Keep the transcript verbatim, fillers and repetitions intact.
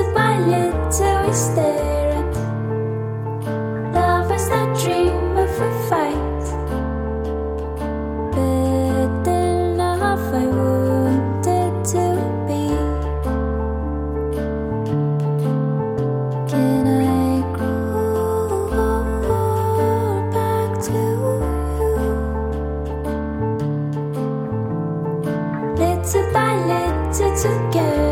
Little by little we stare at lovers that dream of a fight. Better love I wanted to be. Can I crawl back to you? Little by little together